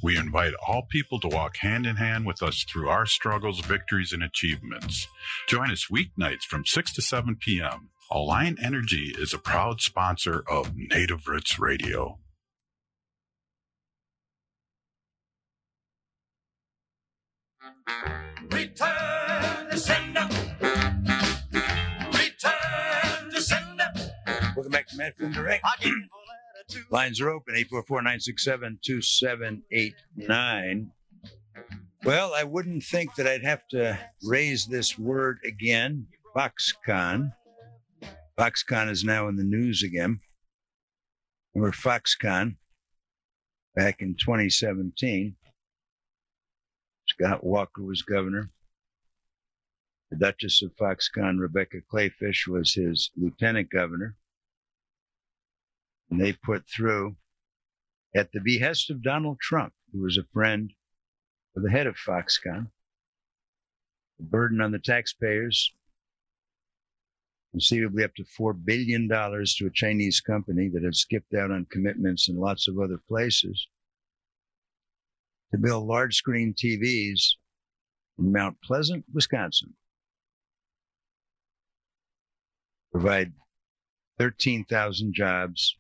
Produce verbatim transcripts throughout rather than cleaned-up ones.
We invite all people to walk hand in hand with us through our struggles, victories, and achievements. Join us weeknights from six to seven p.m. Alliant Energy is a proud sponsor of Native Roots Radio. Return to sender. Return to sender. Welcome back to Matt Film Direct. Lines are open, eight four four, nine six seven, two seven eight nine. Well, I wouldn't think that I'd have to raise this word again, Foxconn. Foxconn is now in the news again. Remember Foxconn back in twenty seventeen. Scott Walker was governor. The Duchess of Foxconn, Rebecca Clayfish, was his lieutenant governor. And they put through, at the behest of Donald Trump, who was a friend of the head of Foxconn, the burden on the taxpayers, conceivably up to four billion dollars to a Chinese company that had skipped out on commitments in lots of other places, to build large screen T Vs in Mount Pleasant, Wisconsin. Provide thirteen thousand jobs,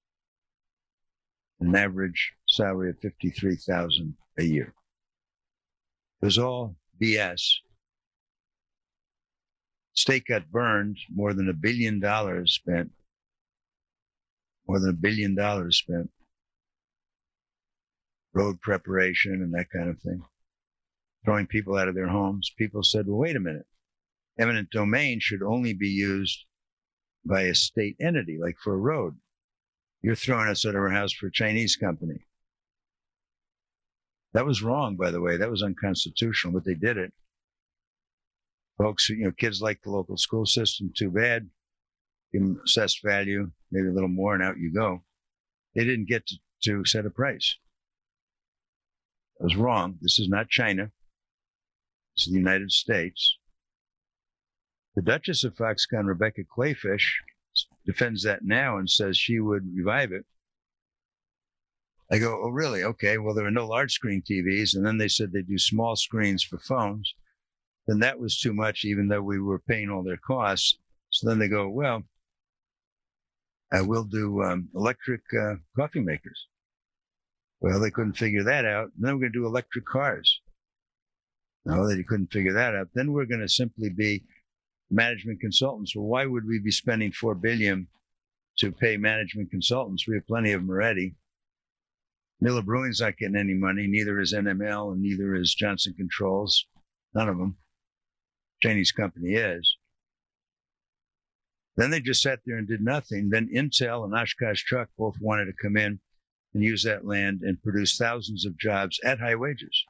an average salary of fifty-three thousand dollars a year. It was all B S. State got burned, more than a billion dollars spent, more than a billion dollars spent. Road preparation and that kind of thing. Throwing people out of their homes. People said, well, wait a minute. Eminent domain should only be used by a state entity, like for a road. You're throwing us out of our house for a Chinese company. That was wrong, by the way. That was unconstitutional, but they did it. Folks, you know, kids like the local school system, too bad. Give them assessed value, maybe a little more, and out you go. They didn't get to, to set a price. That was wrong. This is not China. This is the United States. The Duchess of Foxconn, Rebecca Clayfish, defends that now and says she would revive it. I go, oh, really? Okay, well, there are no large screen T Vs. And then they said they do small screens for phones. Then that was too much, even though we were paying all their costs. So then they go, well, I will do um, electric uh, coffee makers. Well, they couldn't figure that out. And then we're going to do electric cars. No, they couldn't figure that out. Then we're going to simply be management consultants. Well, why would we be spending four billion dollars to pay management consultants? We have plenty of them already. Miller Brewing's not getting any money. Neither is N M L, and neither is Johnson Controls. None of them. Chinese company is. Then they just sat there and did nothing. Then Intel and Oshkosh Truck both wanted to come in and use that land and produce thousands of jobs at high wages.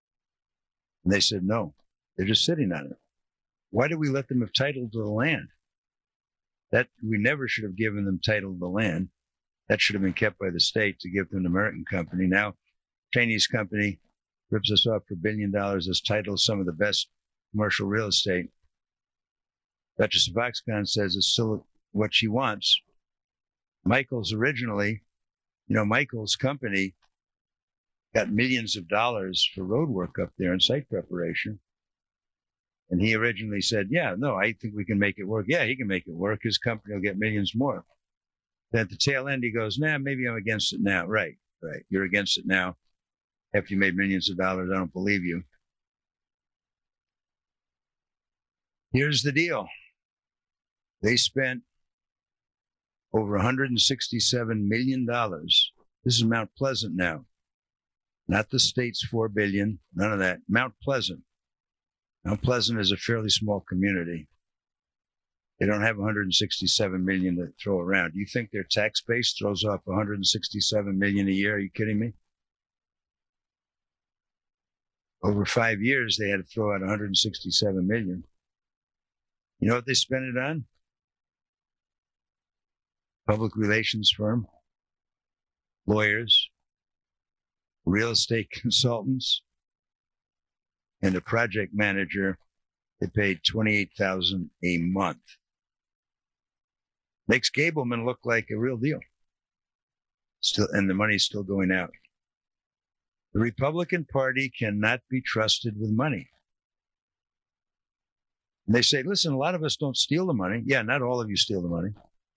And they said no. They're just sitting on it. Why did we let them have title to the land? That we never should have given them title to the land. That should have been kept by the state to give them an American company. Now, Chinese company rips us off for a billion dollars as title to some of the best commercial real estate. Duchess of Foxconn says it's still what she wants. Michael's originally, you know, Michael's company got millions of dollars for road work up there and site preparation. And he originally said, yeah, no, I think we can make it work. Yeah, he can make it work. His company will get millions more. Then at the tail end, he goes, nah, maybe I'm against it now. Right, right. You're against it now. After you made millions of dollars, I don't believe you. Here's the deal. They spent over one hundred sixty-seven million dollars. This is Mount Pleasant now. Not the state's four billion dollars, none of that. Mount Pleasant. Mount Pleasant is a fairly small community. They don't have one hundred sixty-seven million dollars to throw around. Do you think their tax base throws off one hundred sixty-seven million dollars a year? Are you kidding me? Over five years, they had to throw out one hundred sixty-seven million dollars. You know what they spent it on? Public relations firm, lawyers, real estate consultants, and a project manager. They paid twenty-eight thousand dollars a month. Makes Gableman look like a real deal. Still, and the money's still going out. The Republican Party cannot be trusted with money. And they say, listen, a lot of us don't steal the money. Yeah, not all of you steal the money.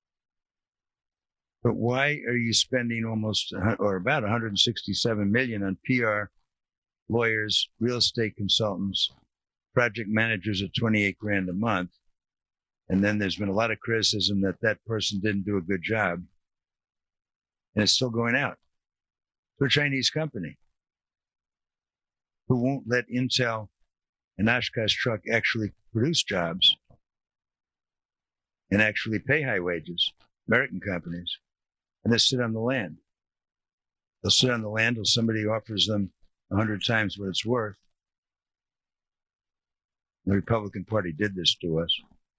But why are you spending almost or about one hundred sixty-seven million dollars on P R, lawyers, real estate consultants, project managers at twenty-eight grand a month? And then there's been a lot of criticism that that person didn't do a good job. And it's still going out to a Chinese company who won't let Intel and Oshkosh Truck actually produce jobs and actually pay high wages, American companies, and they sit on the land. They'll sit on the land till somebody offers them a hundred times what it's worth. The Republican Party did this to us.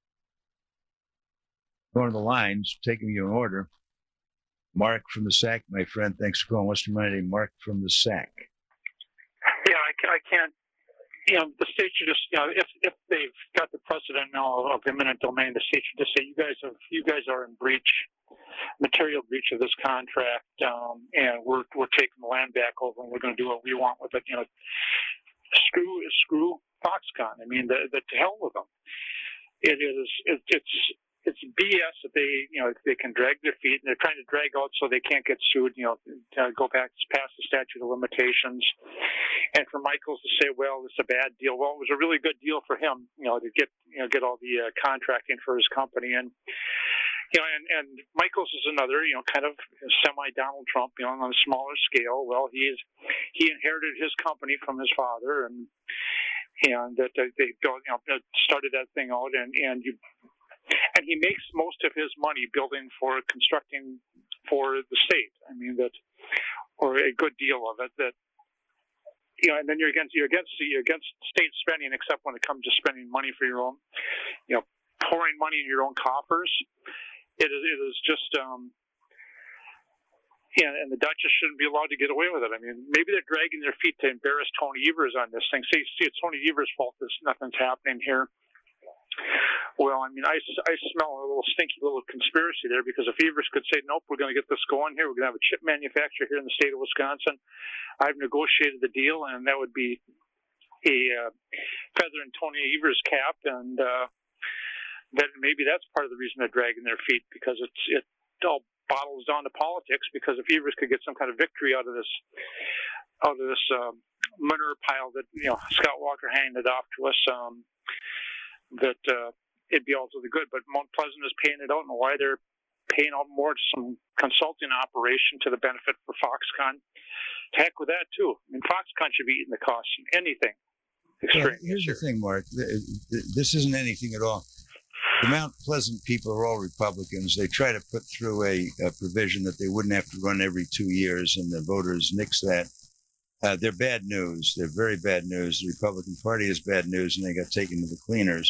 Going to the lines, taking you in order. Mark from the S A C, my friend. Thanks for calling. What's your name? Mark from the S A C. Yeah, I, I can't. You know, the state should just, you know, if if they've got the precedent now of eminent domain, the state should just say, you guys have, you guys are in breach, material breach of this contract, um, and we're we're taking the land back over, and we're going to do what we want with it. You know, screw screw Foxconn. I mean, the, the to hell with them. It is. It, it's. It's B S that they, you know, they can drag their feet, and they're trying to drag out so they can't get sued, you know, to go back past the statute of limitations. And for Michaels to say, well, it's a bad deal. Well, it was a really good deal for him, you know, to get, you know, get all the uh, contracting for his company. And, you know, and, and Michaels is another, you know, kind of semi-Donald Trump, you know, on a smaller scale. Well, he is, he inherited his company from his father, and, and that they, they you know, started that thing out, and, and you, And he makes most of his money building for constructing for the state. I mean that, or a good deal of it. That, you know, and then you're against you're against you're against state spending, except when it comes to spending money for your own, you know, pouring money in your own coffers. It is it is just, um, yeah. And the Duchess shouldn't be allowed to get away with it. I mean, maybe they're dragging their feet to embarrass Tony Evers on this thing. See, see, it's Tony Evers' fault. This nothing's happening here. Well, I mean, I, I smell a little stinky little conspiracy there, because if Evers could say, nope, we're going to get this going here, we're going to have a chip manufacturer here in the state of Wisconsin, I've negotiated the deal, and that would be a uh, feather in Tony Evers' cap, and uh, that maybe that's part of the reason they're dragging their feet, because it's it all bottles down to politics, because if Evers could get some kind of victory out of this out of this uh, manure pile that, you know, Scott Walker handed off to us, um, that uh, it'd be all to the good. But Mount Pleasant is paying it out, and why they're paying out more to some consulting operation to the benefit for Foxconn. Heck with that, too. I mean, Foxconn should be eating the cost of anything. Well, here's the thing, Mark. This isn't anything at all. The Mount Pleasant people are all Republicans. They try to put through a, a provision that they wouldn't have to run every two years, and the voters nix that. Uh, they're bad news. They're very bad news. The Republican Party is bad news, and they got taken to the cleaners.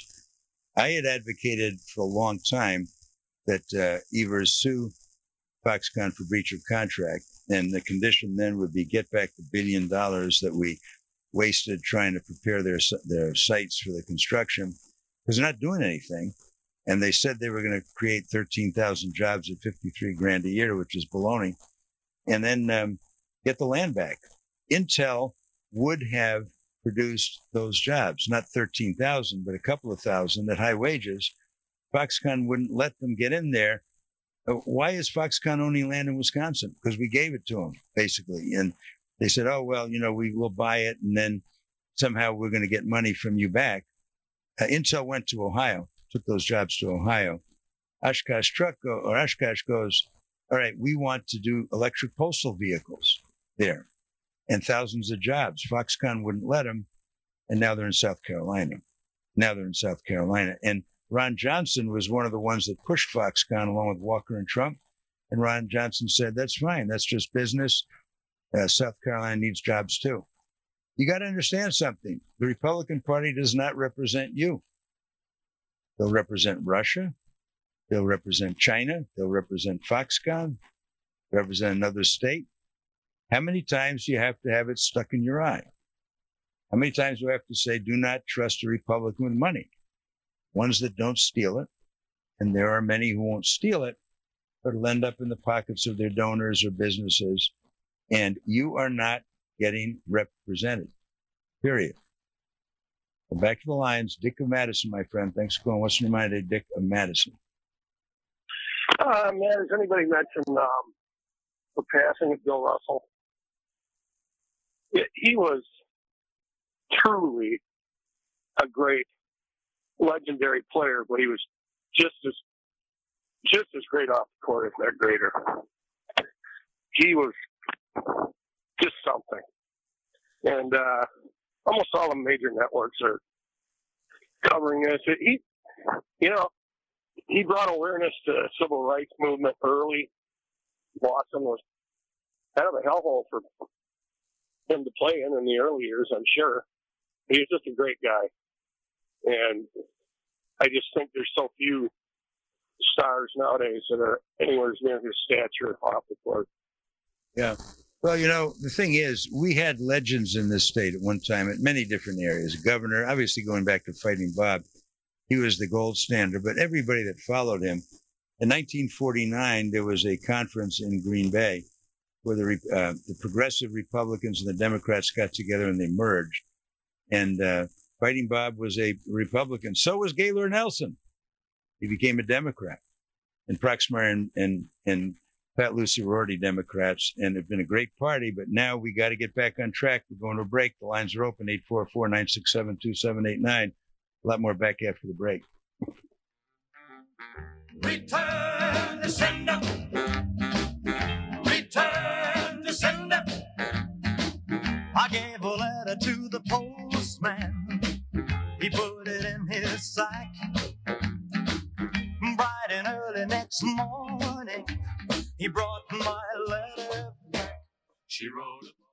I had advocated for a long time that uh, Evers sue Foxconn for breach of contract, and the condition then would be get back the billion dollars that we wasted trying to prepare their their sites for the construction, because they're not doing anything. And they said they were going to create thirteen thousand jobs at fifty-three grand a year, which is baloney, and then um, get the land back. Intel would have produced those jobs, not thirteen thousand, but a couple of thousand at high wages. Foxconn wouldn't let them get in there. Uh, why is Foxconn owning land in Wisconsin? Because we gave it to them, basically. And they said, oh, well, you know, we will buy it, and then somehow we're going to get money from you back. Uh, Intel went to Ohio, took those jobs to Ohio. Oshkosh Truck go, or Oshkosh goes, all right, we want to do electric postal vehicles there. And thousands of jobs. Foxconn wouldn't let them, and now they're in South Carolina. Now they're in South Carolina. And Ron Johnson was one of the ones that pushed Foxconn along with Walker and Trump. And Ron Johnson said, that's fine. That's just business. Uh, South Carolina needs jobs too. You got to understand something. The Republican Party does not represent you. They'll represent Russia. They'll represent China. They'll represent Foxconn. They'll represent another state. How many times do you have to have it stuck in your eye? How many times do I have to say, do not trust a Republican with money? Ones that don't steal it, and there are many who won't steal it, but will end up in the pockets of their donors or businesses. And you are not getting represented. Period. Well, back to the lines. Dick of Madison, my friend. Thanks for calling. What's your mind today, Dick of Madison? Uh, man, has anybody mentioned um, the passing of Bill Russell? It, he was truly a great, legendary player, but he was just as just as great off the court, if not greater. He was just something. And uh, almost all the major networks are covering this. It, he, you know, he brought awareness to the civil rights movement early. Boston was kind of a hellhole for him to play in in the early years, I'm sure. He was just a great guy. And I just think there's so few stars nowadays that are anywhere near his stature off the court. Yeah. Well, you know, the thing is, we had legends in this state at one time at many different areas. Governor, obviously going back to Fighting Bob, he was the gold standard, but everybody that followed him. In nineteen forty-nine, there was a conference in Green Bay where the, uh, the progressive Republicans and the Democrats got together and they merged. And uh, Fighting Bob was a Republican. So was Gaylord Nelson. He became a Democrat. And Proxmire and, and, and Pat Lucy were already Democrats, and it's been a great party, but now we got to get back on track. We're going to a break. The lines are open, eight four four, nine six seven, two seven eight nine. A lot more back after the break. Return the sender. Return the sender. I gave a letter to the postman. He put it in his sack. Bright and early next morning, he brought my letter back. She wrote